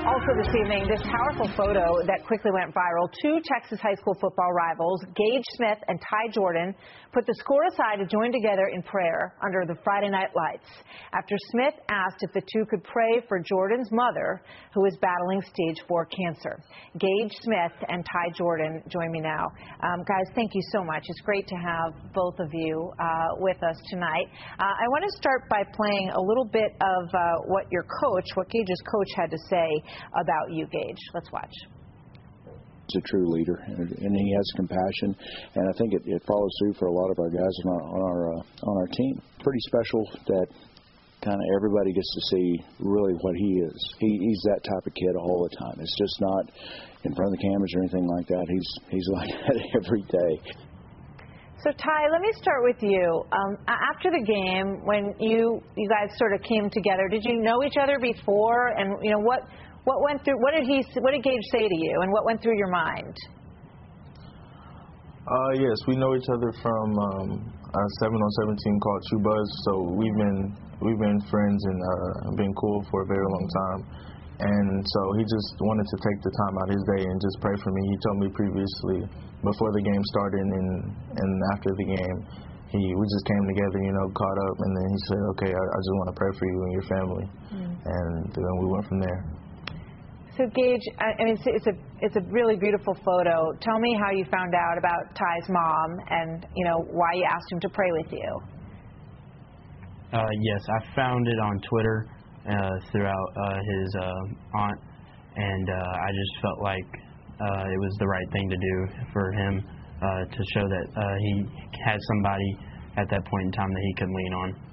Also this evening, this powerful photo that quickly went viral. Two Texas high school football rivals, Gage Smith and Ty Jordan, put the score aside to join together in prayer under the Friday night lights after Smith asked if the two could pray for Jordan's mother, who is battling stage 4 cancer. Gage Smith and Ty Jordan join me now. Guys, thank you so much. It's great to have both of you with us tonight. I want to start by playing a little bit of what Gage's coach had to say about you, Gage. Let's watch. He's a true leader, and he has compassion, and I think it follows through for a lot of our guys on our team. Pretty special that kind of everybody gets to see really what he is. He's that type of kid all the time. It's just not in front of the cameras or anything like that. He's like that every day. So, Ty, let me start with you. After the game, when you guys sort of came together, did you know each other before? And what went through? What did Gage say to you? And what went through your mind? Yes, we know each other from a 7-on-7 team called True Buzz. So we've been friends and been cool for a very long time. And so he just wanted to take the time out of his day and just pray for me. He told me previously, before the game started and after the game, we just came together, caught up, and then he said, okay, I just want to pray for you and your family. And then we went from there. So, Gage, I mean, it's a really beautiful photo. Tell me how you found out about Ty's mom and, why you asked him to pray with you. Yes, I found it on Twitter throughout his aunt, and I just felt like it was the right thing to do for him to show that he had somebody at that point in time that he could lean on.